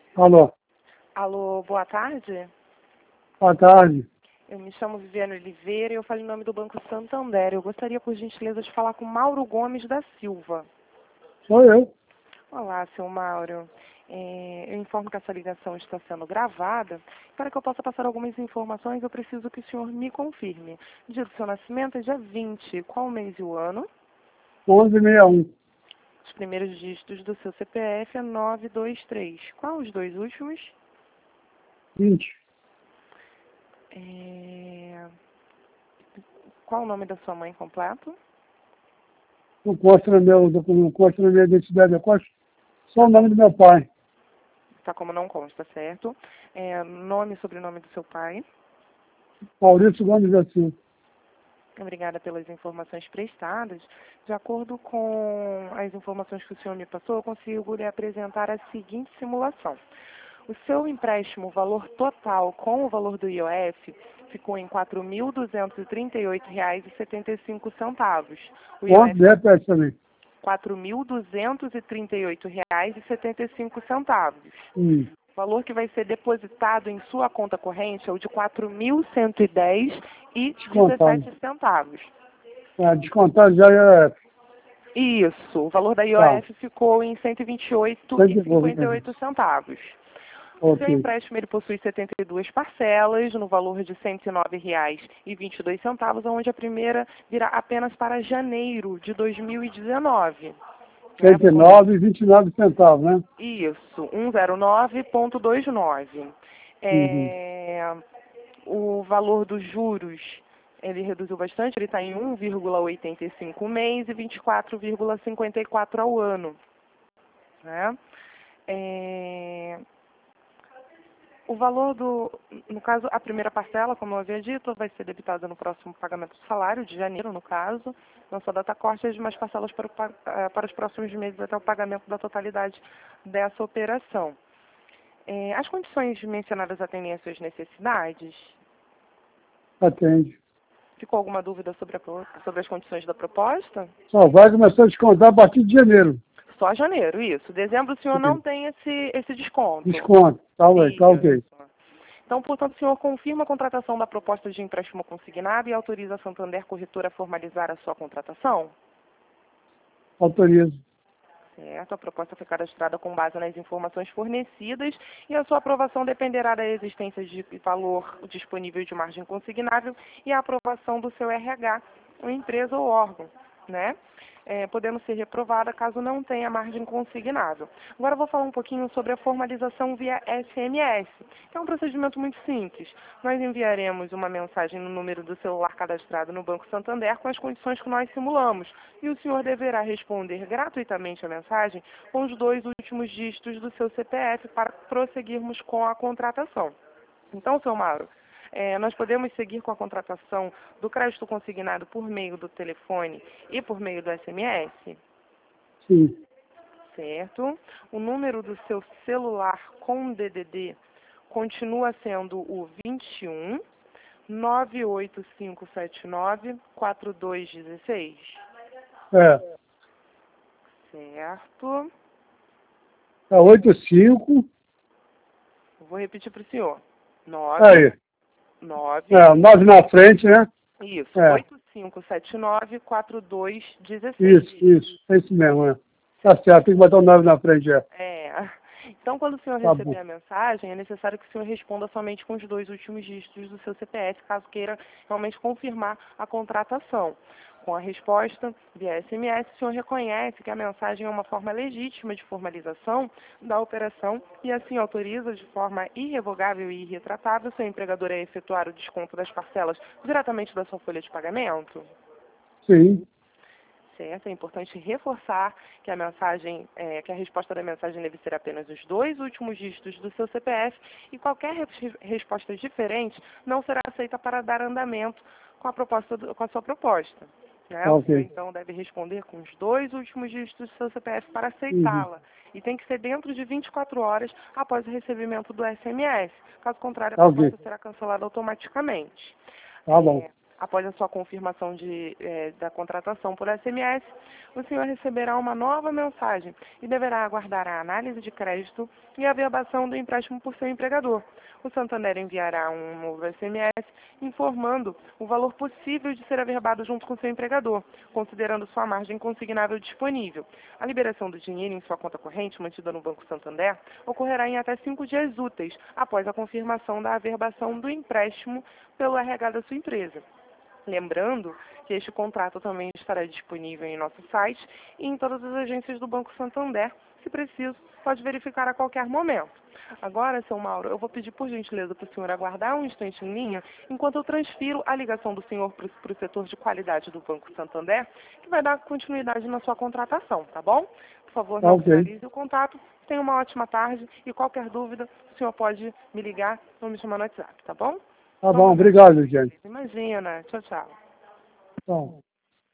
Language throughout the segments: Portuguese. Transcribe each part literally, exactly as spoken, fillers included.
Alô, Alô, boa tarde. boa tarde. Eu me chamo Viviane Oliveira e eu falo em nome do Banco Santander. Eu gostaria, por gentileza, de falar com Mauro Gomes da Silva. Sou eu. Olá, seu Mauro. É, eu informo que essa ligação está sendo gravada. Para que eu possa passar algumas informações, eu preciso que o senhor me confirme. Dia do seu nascimento é dia vinte. Qual o mês e o ano? onze sessenta e um. Os primeiros dígitos do seu C P F é nove dois três. Qual os dois últimos? vinte. É... Qual o nome da sua mãe completo? Não consta no meu documento, não consta na minha identidade, eu consta só o nome do meu pai. Tá como não consta, certo? É, nome e sobrenome do seu pai. Maurício Gomes da Silva. Obrigada pelas informações prestadas. De acordo com as informações que o senhor me passou, eu consigo lhe apresentar a seguinte simulação. O seu empréstimo, o valor total com o valor do I O F, ficou em quatro mil duzentos e trinta e oito reais e setenta e cinco centavos. O Quanto? I O F Repete também. quatro mil duzentos e trinta e oito reais e setenta e cinco centavos. Hum. O valor que vai ser depositado em sua conta corrente é o de quatro mil cento e dez reais e Descontado. dezessete centavos. Ah, descontado já é. Isso, o valor da Tá. I O F ficou em cento e vinte e oito reais e cinquenta e oito centavos. O seu Ok. empréstimo ele possui setenta e duas parcelas no valor de cento e nove reais e vinte e dois centavos, onde a primeira virá apenas para janeiro de dois mil e dezenove. cento e nove e vinte e nove centavos, né? Isso, cento e nove vírgula vinte e nove. Uhum. É, o valor dos juros, ele reduziu bastante, ele está em um vírgula oitenta e cinco ao mês e vinte e quatro vírgula cinquenta e quatro ao ano. Né? É, o valor do, no caso, a primeira parcela, como eu havia dito, vai ser debitada no próximo pagamento do salário, de janeiro, no caso, não só data corte, as demais parcelas para, o, pa- eh, para os próximos meses até o pagamento da totalidade dessa operação. É, as condições mencionadas atendem às suas necessidades? Atende. Ficou alguma dúvida sobre, a, pro- sobre as condições da proposta? Só vai começar a descontar a partir de janeiro. Só janeiro, isso. Dezembro o senhor não Sim. tem esse, esse desconto. Desconto. Tá, ué, tá ok. Isso. Então, portanto, o senhor confirma a contratação da proposta de empréstimo consignado e autoriza a Santander Corretora a formalizar a sua contratação? Autorizo. Certo, a proposta foi cadastrada com base nas informações fornecidas e a sua aprovação dependerá da existência de valor disponível de margem consignável e a aprovação do seu R H, ou empresa ou órgão, né? É, podendo ser reprovada caso não tenha margem consignável. Agora eu vou falar um pouquinho sobre a formalização via S M S, que é um procedimento muito simples. Nós enviaremos uma mensagem no número do celular cadastrado no Banco Santander com as condições que nós simulamos, e o senhor deverá responder gratuitamente a mensagem com os dois últimos dígitos do seu C P F para prosseguirmos com a contratação. Então, seu Mauro, é, nós podemos seguir com a contratação do crédito consignado por meio do telefone e por meio do S M S? Sim. Certo. O número do seu celular com D D D continua sendo o vinte e um, nove oito cinco sete nove, quatro dois um seis. É. Certo. É oito cinco. Vou repetir para o senhor. nove, Aí. nove, É, nove na frente, né? isso, É. oito cinco sete nove, quatro dois um seis. Isso, isso. É isso mesmo, é. Tá certo, tem que botar o nove na frente, é. É. Então, quando o senhor Tá receber bom. a mensagem, é necessário que o senhor responda somente com os dois últimos dígitos do seu C P F, caso queira realmente confirmar a contratação. Com a resposta via S M S, o senhor reconhece que a mensagem é uma forma legítima de formalização da operação e assim autoriza de forma irrevogável e irretratável seu empregador a efetuar o desconto das parcelas diretamente da sua folha de pagamento? Sim. Certo? É importante reforçar que a mensagem, é, que a resposta da mensagem deve ser apenas os dois últimos dígitos do seu C P F e qualquer re- resposta diferente não será aceita para dar andamento com a, proposta do- com a sua proposta. Né? Tá O senhor, ok. então, deve responder com os dois últimos dígitos do seu C P F para Uhum. aceitá-la. E tem que ser dentro de vinte e quatro horas após o recebimento do S M S. Caso contrário, a Tá ok. proposta será cancelada automaticamente. Tá bom. Após a sua confirmação de, eh, da contratação por S M S, o senhor receberá uma nova mensagem e deverá aguardar a análise de crédito e a averbação do empréstimo por seu empregador. O Santander enviará um novo S M S informando o valor possível de ser averbado junto com seu empregador, considerando sua margem consignável disponível. A liberação do dinheiro em sua conta corrente, mantida no Banco Santander, ocorrerá em até cinco dias úteis após a confirmação da averbação do empréstimo pelo R H da sua empresa. Lembrando que este contrato também estará disponível em nosso site e em todas as agências do Banco Santander. Se preciso, pode verificar a qualquer momento. Agora, seu Mauro, eu vou pedir por gentileza para o senhor aguardar um instante em linha, enquanto eu transfiro a ligação do senhor para o setor de qualidade do Banco Santander, que vai dar continuidade na sua contratação, tá bom? Por favor, não Ok. finalize o contato. Tenha uma ótima tarde e qualquer dúvida, o senhor pode me ligar ou me chamar no WhatsApp, tá bom? Tá bom, obrigado, gente. Imagina. Tchau, tchau. Então,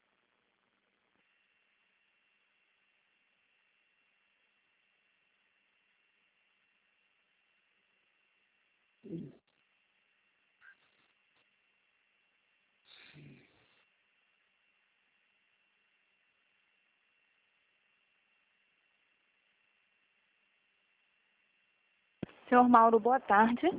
Senhor Mauro, boa tarde.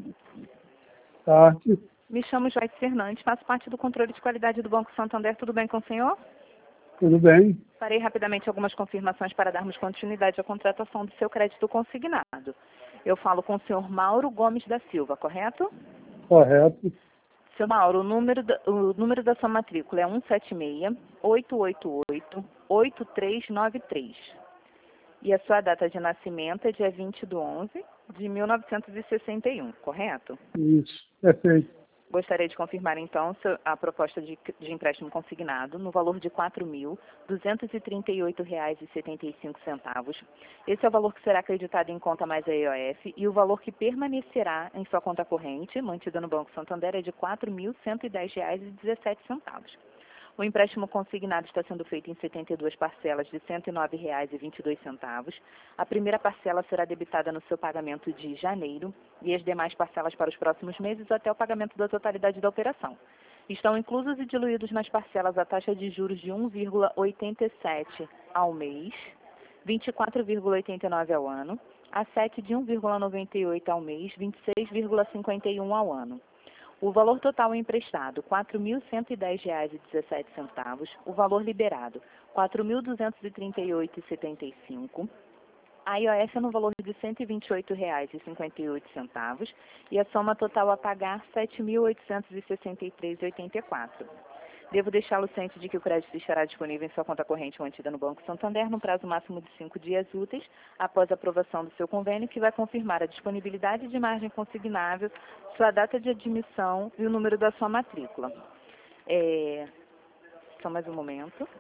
tarde. Me chamo Joyce Fernandes, faço parte do controle de qualidade do Banco Santander. Tudo bem com o senhor? Tudo bem? Farei rapidamente algumas confirmações para darmos continuidade à contratação do seu crédito consignado. Eu falo com o senhor Mauro Gomes da Silva, correto? Correto. Senhor Mauro, o número da, o número da sua matrícula é um sete seis, oito oito oito, oito três nove três. E a sua data de nascimento é dia vinte de onze de mil novecentos e sessenta e um, correto? Isso, perfeito. Gostaria de confirmar, então, seu- a proposta de, de empréstimo consignado no valor de quatro mil duzentos e trinta e oito reais e setenta e cinco centavos. Esse é o valor que será acreditado em conta mais a E O F e o valor que permanecerá em sua conta corrente, mantida no Banco Santander, é de quatro mil cento e dez reais e dezessete centavos. O empréstimo consignado está sendo feito em setenta e duas parcelas de cento e nove reais e vinte e dois centavos. A primeira parcela será debitada no seu pagamento de janeiro e as demais parcelas para os próximos meses até o pagamento da totalidade da operação. Estão inclusos e diluídos nas parcelas a taxa de juros de um vírgula oitenta e sete ao mês, vinte e quatro vírgula oitenta e nove ao ano, a sete de um vírgula noventa e oito ao mês, vinte e seis vírgula cinquenta e um ao ano. O valor total emprestado, quatro mil cento e dez reais e dezessete centavos. O valor liberado, quatro mil duzentos e trinta e oito reais e setenta e cinco. A I O F é no valor de cento e vinte e oito reais e cinquenta e oito centavos. E a soma total a pagar, sete mil oitocentos e sessenta e três reais e oitenta e quatro centavos. Devo deixá-lo ciente de que o crédito estará disponível em sua conta corrente mantida no Banco Santander no prazo máximo de cinco dias úteis, após a aprovação do seu convênio, que vai confirmar a disponibilidade de margem consignável, sua data de admissão e o número da sua matrícula. É... Só mais um momento.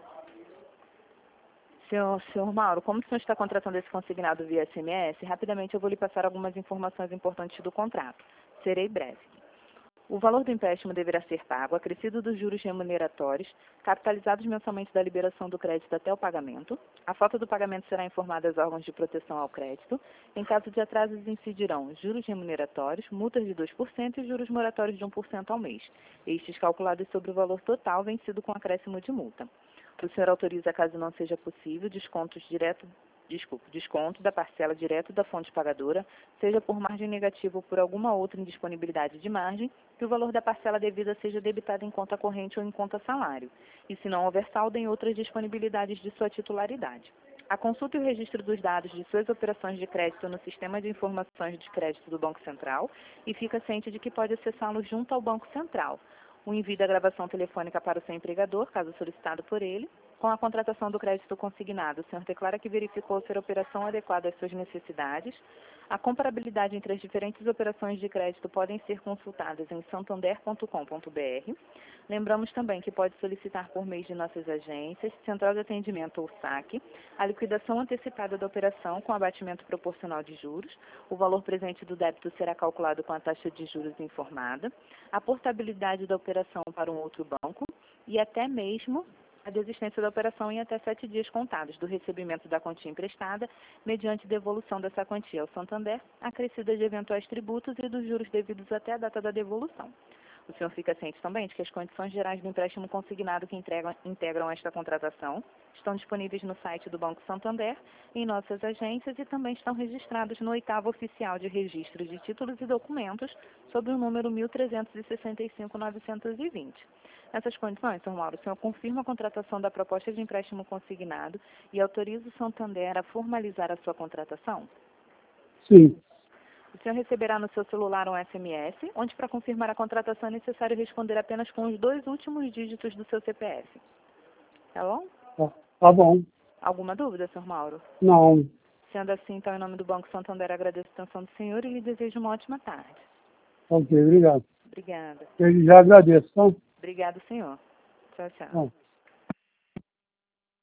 Senhor, senhor Mauro, como o senhor está contratando esse consignado via S M S, rapidamente eu vou lhe passar algumas informações importantes do contrato. Serei breve. O valor do empréstimo deverá ser pago, acrescido dos juros remuneratórios, capitalizados mensalmente da liberação do crédito até o pagamento. A falta do pagamento será informada aos órgãos de proteção ao crédito. Em caso de atrasos, incidirão juros remuneratórios, multas de dois por cento e juros moratórios de um por cento ao mês. Estes calculados sobre o valor total vencido com acréscimo de multa. O senhor autoriza, caso não seja possível, descontos direto Desculpe, desconto da parcela direto da fonte pagadora, seja por margem negativa ou por alguma outra indisponibilidade de margem, que o valor da parcela devida seja debitado em conta corrente ou em conta salário, e se não houver saldo em outras disponibilidades de sua titularidade. A consulta e o registro dos dados de suas operações de crédito no Sistema de Informações de Crédito do Banco Central e fica ciente de que pode acessá-lo junto ao Banco Central. O envio da gravação telefônica para o seu empregador, caso solicitado por ele. Com a contratação do crédito consignado, o senhor declara que verificou ser a operação adequada às suas necessidades. A comparabilidade entre as diferentes operações de crédito podem ser consultadas em santander ponto com ponto br. Lembramos também que pode solicitar por meio de nossas agências, Central de Atendimento ou saque, a liquidação antecipada da operação com abatimento proporcional de juros. O valor presente do débito será calculado com a taxa de juros informada, a portabilidade da operação para um outro banco e até mesmo a desistência da operação em até sete dias contados do recebimento da quantia emprestada, mediante devolução dessa quantia ao Santander, acrescida de eventuais tributos e dos juros devidos até a data da devolução. O senhor fica ciente também de que as condições gerais do empréstimo consignado que entregam, integram esta contratação estão disponíveis no site do Banco Santander, em nossas agências e também estão registrados no oitavo oficial de registro de títulos e documentos sob o número mil trezentos e sessenta e cinco, novecentos e vinte. Nessas condições, senhor Mauro, o senhor confirma a contratação da proposta de empréstimo consignado e autoriza o Santander a formalizar a sua contratação? Sim. O senhor receberá no seu celular um S M S, onde para confirmar a contratação é necessário responder apenas com os dois últimos dígitos do seu C P F. Tá bom? Tá, tá bom. Alguma dúvida, senhor Mauro? Não. Sendo assim, então, em nome do Banco Santander, agradeço a atenção do senhor e lhe desejo uma ótima tarde. Ok, obrigado. Obrigada. Eu já agradeço, tá? Obrigado, senhor. Tchau, tchau. Bom.